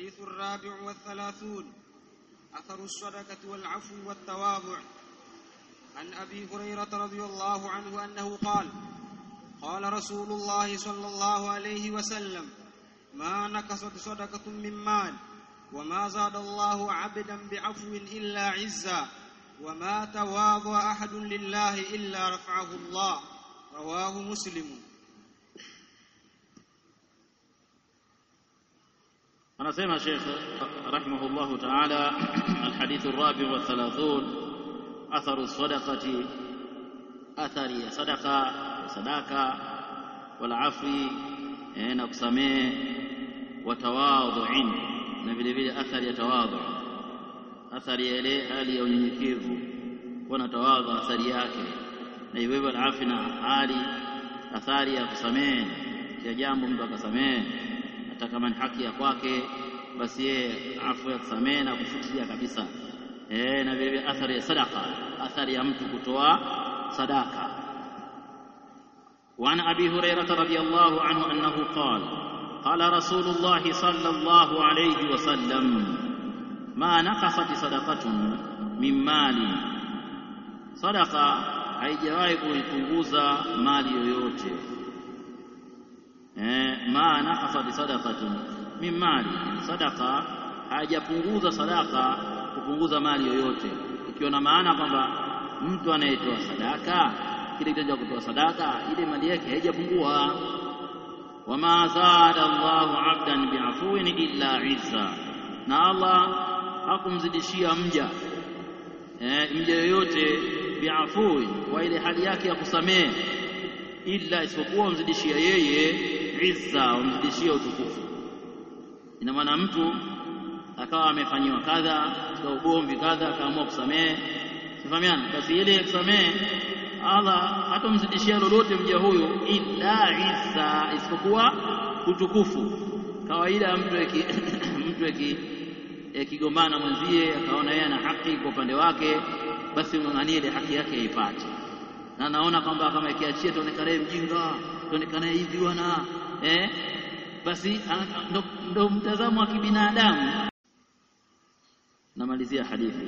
الحديث الرابع والثلاثون أثر الصدقة والعفو والتواضع. عن أبي هريرة رضي الله عنه أنه قال: قال رسول الله صلى الله عليه وسلم: ما نقصت صدقة من مال وما زاد الله عبدا بعفو إلا عزا وما تواضع أحد لله إلا رفعه الله. رواه مسلم. anasema Sheikh rahimahullahu ta'ala, alhadithu الرابع والثلاثون atharu sadaqati, athari ya sadaka wal afwi, na kusamehe, wa tawadhu'in, na vile vile athari ya tawadhu, athari ya ile hali ya unyenyekevu, kuna tawadhu athari yake, na hivyo al-afi na hali athari ya kusamehe ya jambo mtu akasamehe hata kama ni haki ya kwake, basi yeye afu ya kusamehe na kufutilia kabisa. Na vile vile athari ya sadaqa, athari ya mtu kutoa sadaka. Wa an Abi Hurairah radhiyallahu anhu annahu qala qala Rasulullah sallallahu alayhi wasallam: ma naqasat sadaqatun min mali, sadaqa haijawahi kuipunguza mali yoyote. Ma naqasat sadaqatun min mali, sadaqa haijapunguza sadaka kupunguza mali yoyote, ikiwa na maana kwamba mtu anayetoa sadaka, kile kitendo cha kutoa sadaka, ile mali yake haijapungua. Wama zada Allahu 'abdan bi'afwin illa 'izza, na Allah hakumzidishia mja yoyote bi'afwin, kwa ile hali yake ya kusamehe, illa, isipokuwa mzidishia yeye izza, umzidishia utukufu. Ina maana mtu akawa amefanywa kadha kwa ugomvi kadha, akaamua kusamehe, sifahamiana, basi ile kusamehe Allah hatomzidishia lolote mja huyo illa izza, isipokuwa utukufu. Kawaida mtu akigombana mwenzie akaona yeye ana haki kwa upande wake, basi ng'ang'anie ile haki yake aipate, na naona kwamba kama ikiachia tuonekane mjinga, tuonekane hivi bwana, basi ndo mtazamo wa kibinadamu. Namalizia hadithi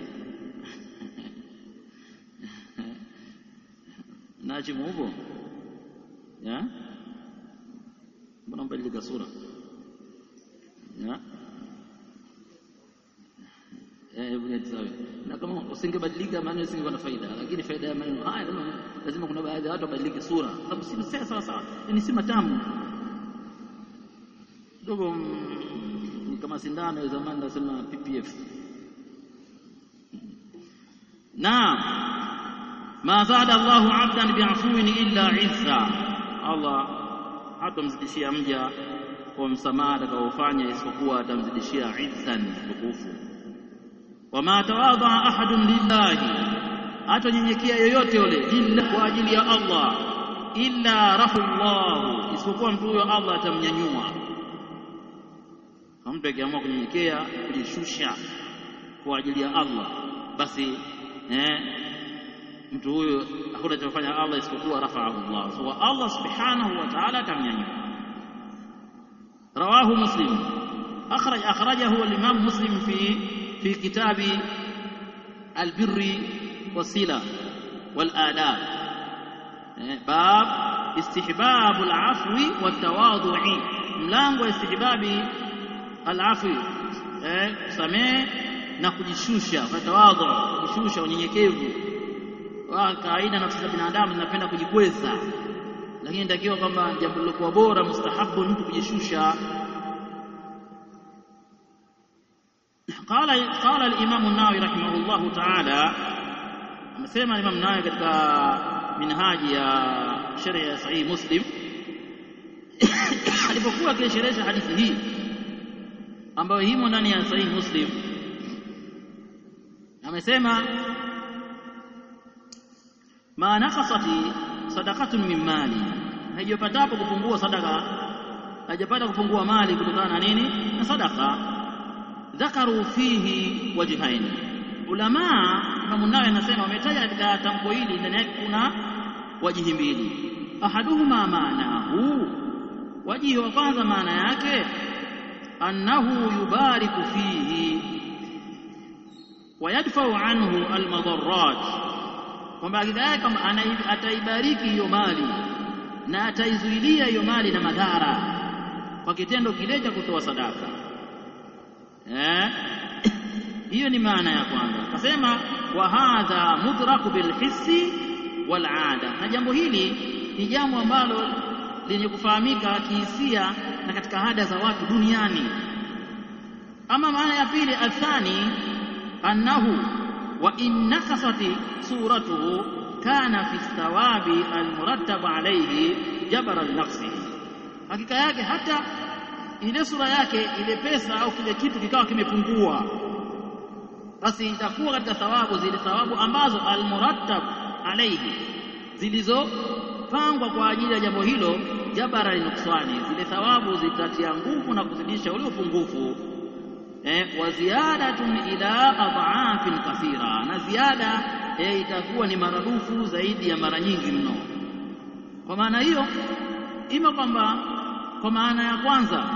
najimu huko ya mbona mbadilika sura ya na kama usingebadilika maana usingekuwa na faida, lakini faida ya maneno haya lazima kuna baadhi ya watu wabadilike sura, sababu si sawa sawa, ni si matamu dogo, kama sindano ya zamani nasema PPF. Naam, ma zada Allahu 'abdan bi'afwin illa 'izza, Allah hatamzidishia mja kwa msamaha atakaofanya isipokuwa atamzidishia 'izzan, tukufu. Wama tawadha ahadun lillahi, atanyenyekea yoyote yule illa, kwa ajili ya Allah, illa rahullahu, isipokuwa mtu huyo Allah atamnyanyua. Mtu akiamua kunyenyekea, kujishusha kwa ajili ya Allah, basi mtu huyo hakuna cha kufanya Allah isipokuwa rafa'ahu Allah, so Allah subhanahu wa ta'ala atamnyanyua. Rawahu Muslim, akhrajahu al-Imam Muslim fi kitabi al-birri was-sila wal-adab, bab istihbab al-'afwi wat-tawadhu'i, mlango istihbabi al-'afwi, kusamehe na kujishusha, tawadhu, kujishusha, unyenyekevu. Wa kawaida nafsi za binadamu zinapenda kujikweza, lakini inatakiwa kwamba jambo lilokuwa bora, mustahabu mtu kujishusha. Qala al-Imam an-Nawawi rahimahullahu ta'ala, amesema Imam Nawawi katika minhaji ya sharh ya Sahih Muslim alipokuwa akisherehesha hadithi hii ambayo himo ndani ya Sahih Muslim, amesema ma naqasati sadaqatun min mali, haijapatapo kupungua sadaka, haijapata kupungua mali kutokana na nini? Na sadaka. Dhakaru fihi wajhaini, ulama Imam Nawawi anasema wametaja katika tamko hili ndani yake kuna wajihi mbili. Ahaduhuma maanahu, wajihi wa kwanza maana yake annahu yubariku fihi wa yadfa'u anhu almadarrat, kwamba hakika yake kama ataibariki hiyo mali na ataizuilia hiyo mali na madhara kwa kitendo kile cha kutoa sadaka. Hiyo ni maana ya kwanza. Akasema wa hadha mudraku bil hissi wal aada, na jambo hili ni jambo ambalo lenye kufahamika kihisia na katika ada za watu duniani. Ama maana ya pili, athani annahu wa in nakasati suratuhu kana fi thawabi almurattab alayhi jabara al-naqsi, hakika yake hata ile sura yake, ile pesa au kile kitu kikawa kimepungua, basi itakuwa katika thawabu, zile thawabu ambazo almurattab alayhi, zilizopangwa kwa ajili ya jambo hilo, jabara al-nuqsani, zile thawabu zitatia nguvu na kuzidisha ule upungufu. Wa ziyadatun ila adhaafin kathira, na ziada itakuwa ni maradufu zaidi ya mara nyingi mno. Kwa maana hiyo, ima kwamba kwa maana ya kwanza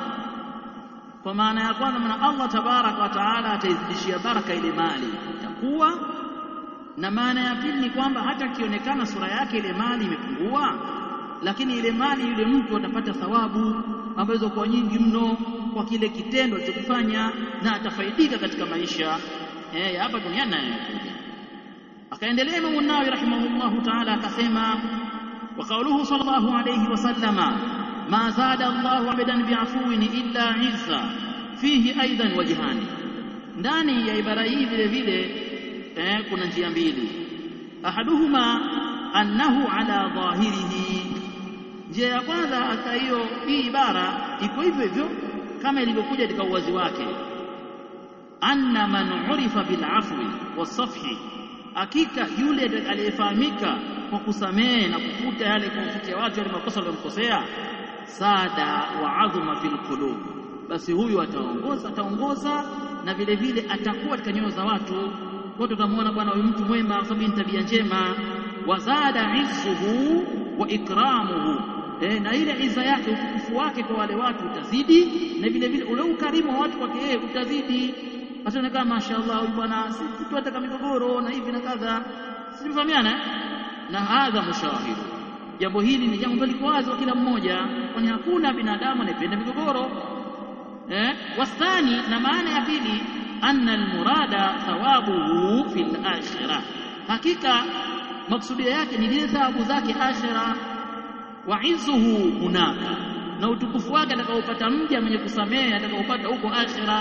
maana Allah tabaraka wa taala ataizidishia baraka ile mali itakuwa, na maana ya pili ni kwamba hata kionekana sura yake ile mali imepungua, lakini ile mali yule mtu atapata thawabu ambazo kwa nyingi mno kwa kile kitendo alichokifanya, na atafaidika katika maisha ya hapa duniani na yanayokuja. Akaendelea Imam Nawawi rahimahullahu ta'ala akasema, wa qawluhu sallallahu alayhi wasallama ma zada Allahu abadan bi'afuwin illa izza fihi aidan wajhani. Ndani ya ibara hii vile vile kuna njia mbili. Ahaduhuma annahu ala dhahirihi, njia ya kwanza hiyo hii ibara iko hivyo hivyo kama ilivyokuja katika uwazi wake, anna man urifa bil afwi wasafhi, hakika yule aliyefahamika kwa kusamehe na kufuta yale, kufutia watu wale makosa waliyomkosea, sada wa adhuma fil qulub, basi huyu ataongoza na vile vile atakuwa katika nyoyo za watu. Watu watamuona bwana huyu mtu mwema kwa sababu ni tabia njema. Wazada izzuhu wa ikramuhu, na ile iza yake, utukufu wake kwa wale watu utazidi, na vile vile ule ukarimu wa watu kwake yeye utazidi. Ataonekana mashaallah huyu bwana si mtu ataka migogoro na hivi na kadha, simfahamiana. Na hadha mushahidu, jambo hili ni jambo liko wazi kwa kila mmoja, kwani hakuna binadamu anayependa migogoro. Wasani, na maana ya pili, anna almurada thawabuhu fil akhirah, hakika maksudia yake ni zile thawabu zake akhirah. Wa izzuhu hunaka, na utukufu wake atakaopata mja mwenye kusamehe atakaopata huko akhirah.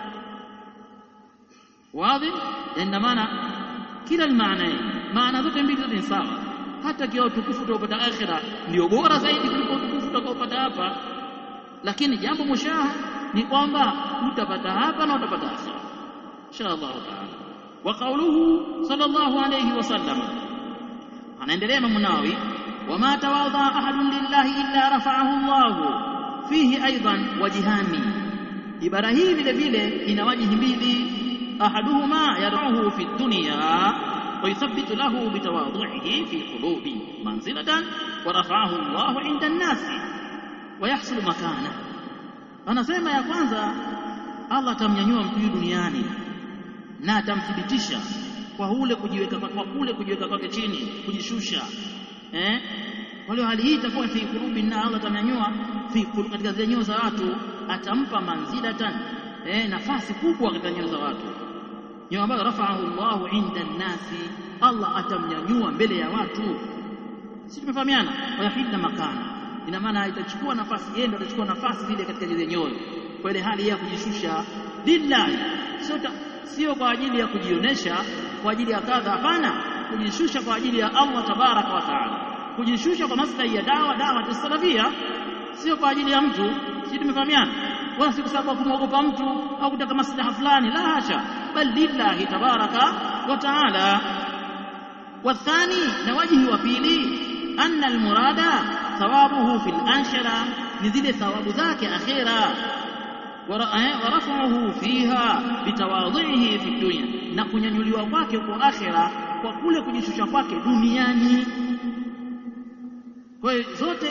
Wazi? Ndio maana kila maana zote mbili zote ni sawa. Hata kiwa utukufu utakaopata akhirah ndio bora zaidi kuliko utukufu utakaopata hapa, lakini jambo mushaha ni kwamba utapata hapa na utapata akhirah inshallah taala. Wa qawluhu sallallahu alayhi wasallam, anaendelea Imam Nawawi, wama tawadha ahadun lillahi illa rafa'ahu Allah fihi aidan wajhani. Ibara hii vile vile ina wajihi mbili. Ahaduhuma yarfa'uhu fi dunya wa yuthabbitu lahu bitawadhu'ihi fi qulubi manzilatan, wa rafa'ahu Allah 'inda an-nas wa yahsulu makana. Anasema ya kwanza, Allah atamnyanyua mtu duniani na atamthibitisha kwa ule kujiweka kwake chini, kujishusha. Kwa hiyo hali hii itakuwa fi qulubi, na Allah atamnyanyua fi qulubi, katika zile nyoyo za watu atampa manzilatan, nafasi kubwa katika nyoyo za watu, nyoyo ambayo rafa'ahu Allahu 'inda an-nasi, Allah atamnyanyua mbele ya watu. Sisi tumefahamiana. Wa yahidna makana, ina maana itachukua nafasi, yeye ndio atachukua nafasi zile katika zile nyoyo, kwa ile hali ya kujishusha lillahi, sio kwa ajili ya kujionesha kwa ajili ya kadha, hapana, kujishusha kwa ajili ya Allah tabaraka wa taala, kujishusha kwa maslahi ya dawa tusalafia, sio kwa ajili ya mtu. Sisi tumefahamiana, wala si kwa sababu kumwogopa mtu au kutaka maslaha fulani, la hasha, bal lillahi tabaraka wa taala. Wathani, na wajihi wa pili, anna almurada thawabuhu fil akhirah, ni zile thawabu zake akhira, wa rafa'uhu fiha bitawadhihi fi dunya, na kunyanyuliwa kwake kwa akhira kwa kule kujishusha kwake duniani. Kwa hiyo zote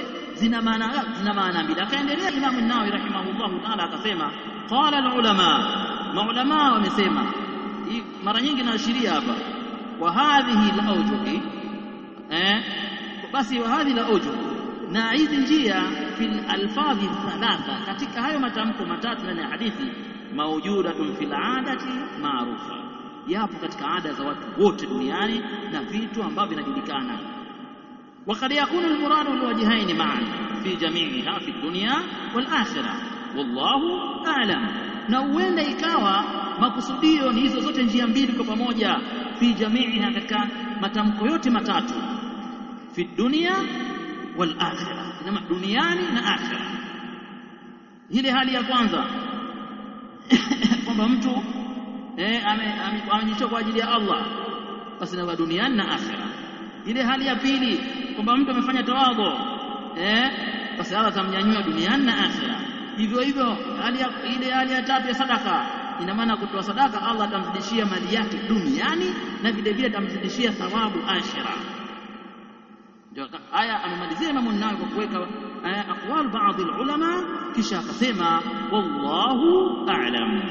zina maana mbili. Akaendelea Imam an-Nawawi rahimahullahu ta'ala akasema qala maulama wamesema, mara nyingi naashiria hapa, wa hadhihi al-awjuh basi wa hadhihi al-awjuh, na hizi njia fil alfadhi thalatha, katika hayo matamko matatu ndani ya hadithi, mawjudatun fil adati maarufa, yapo katika ada za watu wote duniani na vitu ambavyo vinajulikana. وقد يكون المراد الوجهين معا في جميعها في الدنيا والآخرة والله أعلم. na huenda ikawa makusudio ni hizo zote njia mbili kwa pamoja, fi jamiiha, katika matamko yote matatu, fi dunia wal akhirah, na duniani na akhirah. Ile hali ya kwanza kwamba mtu amejitoa kwa ajili ya Allah, basi na duniani na akhirah. Ile hali ya pili kwamba mtu amefanya tawadhu, basi Allah atamnyanyua duniani na akhirah. Hivyo ile hali ya tatu ya sadaka, ina maana kutoa sadaka Allah atamzidishia mali yake duniani na vile vile atamzidishia thawabu akhirah. Ndio aya amemalizia Imam an-Nawawi kwa kuweka aqwal baadhi ulama, kisha akasema wallahu a'lam.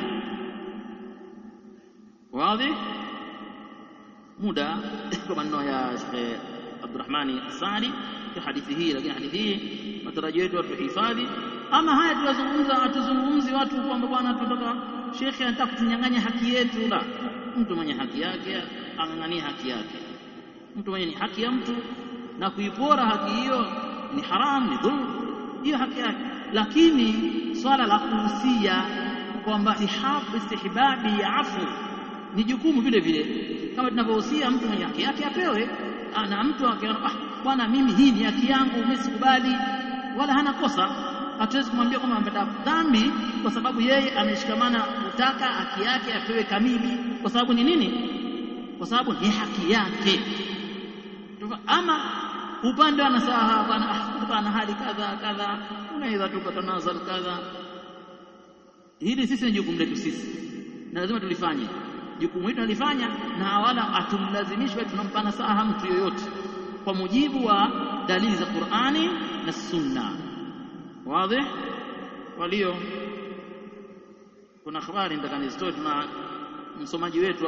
Wazi muda kwa maneno ya Sheikh Abdurrahman As-Sa'di kwa hadithi hii, lakini hadithi hii matarajio yetu tuhifadhi. Ama haya tuzungumzi watu kwamba bwana tunataka shekhe anataka kutunyang'anya haki yetu. La, mtu mwenye haki yake ang'ang'anie haki yake. Mtu mwenye haki ya mtu na kuipora haki hiyo ni haram, ni dhulm, hiyo haki yake. Lakini swala la kuhusia kwamba istihbabi ya afu ni jukumu vile vile, kama tunavyohusia mtu mwenye haki yake apewe. Na mtu akiona bwana mimi hii ni haki yangu, mimi sikubali, wala hana kosa. Hatuwezi kumwambia kwamba amepata dhambi kwa sababu yeye ameshikamana kutaka haki yake apewe kamili. Kwa sababu ni nini? Kwa sababu ni haki yake. Ama upande anasaha bwana hali kadha unaweza tukatanazal kadha, hili sisi ni jukumu letu sisi na lazima tulifanye. Jukumu hili tunalifanya, na wala hatumlazimishi, tunampa nasaha mtu yoyote kwa mujibu wa dalili za Qur'ani na Sunna. Wazi? Walio kuna habari ndakani story, tuna msomaji wetu